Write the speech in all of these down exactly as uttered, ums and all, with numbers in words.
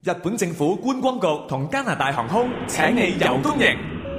日本政府觀光局同加拿大航空請你遊東營。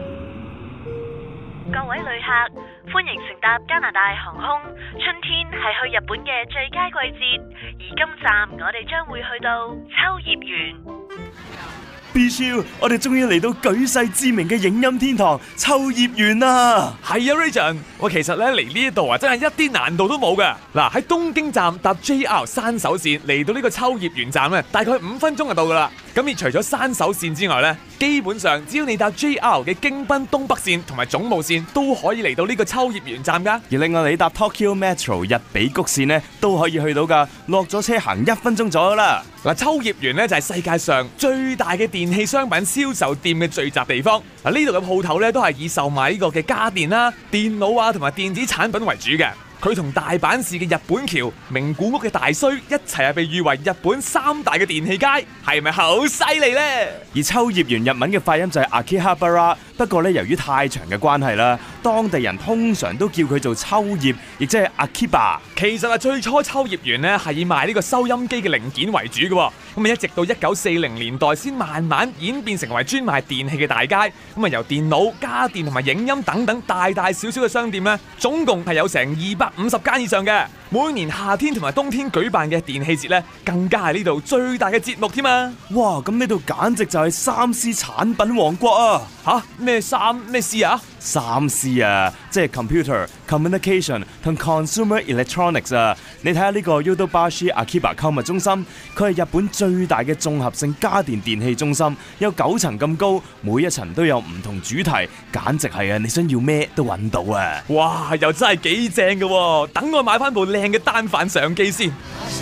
各位旅客，歡迎乘搭加拿大航空。春天係去日本嘅最佳季節，而今站我哋將會去到秋葉原。 B 超，我哋終於嚟到舉世知名嘅影音天堂秋葉原啦！ 係啊 ，Region， 我其實咧嚟呢一度啊，真係一啲難度都冇噶。嗱，喺東京站搭 J R 山手線嚟到呢個秋葉原站咧，大概五分鐘就到噶啦。咁而除咗山手線之外咧，基本上只要你搭 J R 嘅京濱東北線同埋總務線，都可以嚟到呢個秋葉原站噶。 而另外你搭 Tokyo Metro 日比谷線咧，都可以去到噶。落咗車行一分鐘左右啦。 嗱，秋葉原咧就係世界上最大嘅電器商品銷售店嘅聚集地方。嗱，呢度嘅鋪頭咧都係以售賣呢個嘅家電啦、電腦啊同埋電子產品為主嘅。佢同大阪市嘅日本橋、名古屋嘅大須一齊係被譽為日本三大嘅電器街，係咪好犀利呢？ 而秋葉原日文嘅發音就係 Akihabara， 不過咧由於太長嘅關係啦，當地人通常都叫佢做秋葉，亦即係 Akiba。 其實啊，最初秋葉原咧係以賣呢個收音機嘅零件為主嘅，咁啊一直到一九四零年代先慢慢演變成為專賣電器嘅大街。咁啊由電腦、家電同埋影音等等大大小小嘅商店咧，總共係有成二百五十間以上嘅。每年夏天同埋冬天舉辦嘅電器節咧，更加係呢度最大嘅節目添啊！ 哇，咁呢度簡直就係三 C 產品王國啊！ 吓？咩三咩 C 啊？ 三 C 啊，即係 computer、communication 同 consumer electronics 啊！你睇下呢個 Yodobashi Akiba 購物中心，佢係日本最大嘅綜合性家電電器中心，有九層咁高，每一層都有唔同主題，簡直係啊！你想要咩都揾到啊！ 哇，又真係幾正嘅喎！等我買翻部靚嘅單反相機先。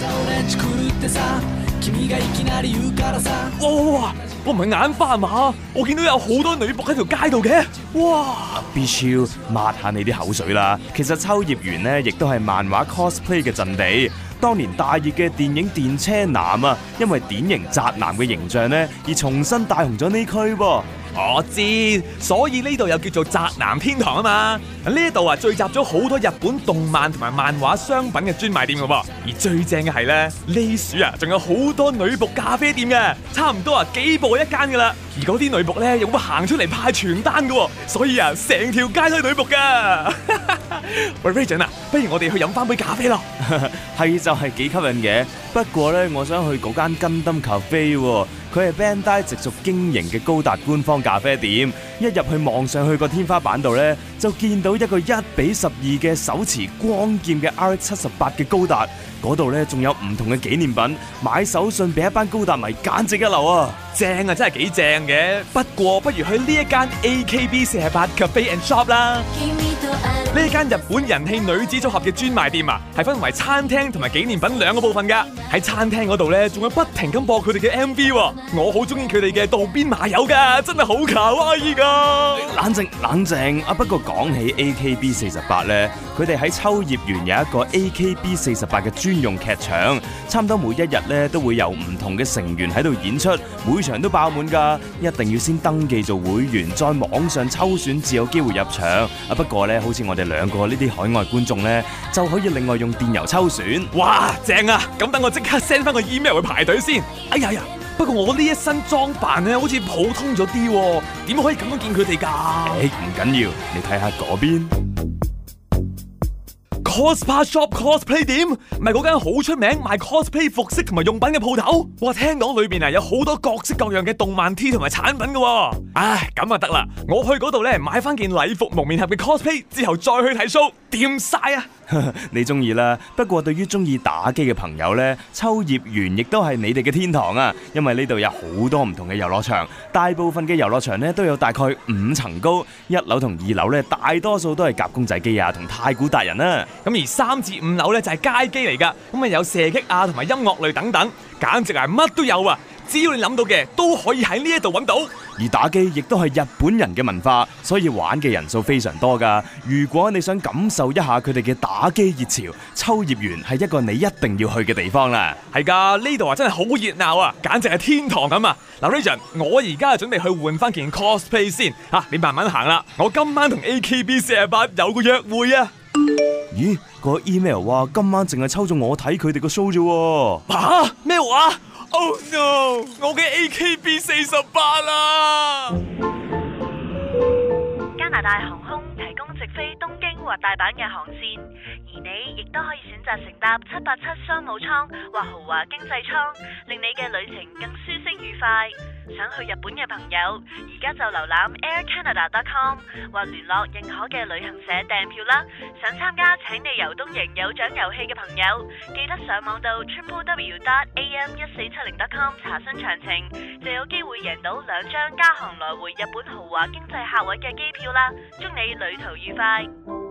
哇！我唔係眼花嘛，我見到有好多女僕喺條街度嘅。哇！ 必須抹下你啲口水啦。其實秋葉原呢，亦都係漫畫 cosplay 嘅陣地。當年大熱嘅電影《電車男》啊，因為典型宅男嘅形象呢，而重新帶紅咗呢區喎。 我知，所以呢度又叫做宅男天堂啊嘛。呢度啊聚集咗好多日本動漫同埋漫畫商品嘅專賣店噶噃，而最正嘅係咧，呢處啊仲有好多女僕咖啡店嘅，差唔多啊幾部一間噶啦。而嗰啲女僕咧又會行出嚟派傳單噶，所以啊成條街都係女僕噶。喂 Region 啊，不如我哋去飲翻杯咖啡咯。 係就係幾吸引嘅，不過咧我想去嗰間Gundam Cafe喎。佢係 Bandai 直屬經營嘅高達官方咖啡店，一入去望上去個天花板度呢，就見到一個一比十二嘅手持光劍嘅 R X 七十八嘅高達，嗰度呢仲有唔同嘅紀念品，買手信俾一班高達迷，簡直一流啊！ 正啊，真係幾正嘅。不過不如去呢一間 A K B 四十八 Cafe and Shop 啦。呢一間日本人氣女子組合嘅專賣店啊，係分為餐廳同埋紀念品兩個部分噶。喺餐廳嗰度咧，仲會不停咁播佢哋嘅 M V，我好中意佢哋嘅渡邊麻友噶，真係好卡哇伊噶。 冷靜冷靜啊！不過講起 A K B 四十八咧，佢哋喺秋葉原有一個 A K B 四十八嘅專用劇場，差唔多每一日咧都會有唔同嘅成員喺度演出，每場都爆滿噶，一定要先登記做會員，再網上抽選至有機會入場。啊，不過咧，好似我哋兩個呢啲海外觀眾咧，就可以另外用電郵抽選。 哇，正啊！咁等我即刻 send 翻個 email 去排隊先。哎呀呀！不過我呢一身裝扮咧，好似普通咗啲，點可以咁樣見佢哋㗎？ 誒，唔緊要，你睇下嗰邊。 Cosplay Shop Cosplay 店，唔係嗰間好出名賣 cosplay 服飾同埋用品嘅鋪頭。哇，聽講裏邊啊有好多各式各樣嘅動漫 T 同埋產品嘅。唉，咁啊得啦，我去嗰度咧買翻件禮服蒙面俠嘅 cosplay 之後再去睇 show，掂晒啊！ 你中意啦，不過對於中意打機嘅朋友呢，秋葉原亦都係你哋嘅天堂啊！因為呢度有好多唔同嘅遊樂場，大部分嘅遊樂場呢都有大概五層高，一樓同二樓呢大多數都係夾公仔機啊同太鼓達人啊。 咁而三至五樓呢就係街機嚟噶，咁啊有射擊啊同埋音樂類等等，簡直係乜都有啊！只要你諗到嘅都可以喺呢一度揾到。 而打機亦都係日本人嘅文化，所以玩嘅人數非常多噶。如果你想感受一下佢哋嘅打機熱潮，秋葉原係一個你一定要去嘅地方啦。 係噶，呢度啊真係好熱鬧啊，簡直係天堂咁啊！嗱 Region， 我而家準備去換翻件 cosplay 先，吓、啊、你慢慢行啦。我今晚同 A K B 四十八有個約會啊。 咦，個 email 話今晚淨係抽中我睇佢哋個 show 啫。 吓咩話？ Oh no！ 我嘅 A K B 四十八啦！ 加拿大航空提供直飛東京或大阪嘅航線，而你亦都可以選擇乘搭七八七商務艙或豪華經濟艙，令你嘅旅程更舒適愉快。想去日本嘅朋友，而家就瀏覽 air canada dot com 或聯絡認可嘅旅行社訂票啦。想參加請你遊東瀛有獎遊戲嘅朋友，記得上網到 triple w dot a m 一四七零 dot com 查詢詳情，就有機會贏到兩張加航來回日本豪華經濟客位嘅機票啦！祝你旅途愉快！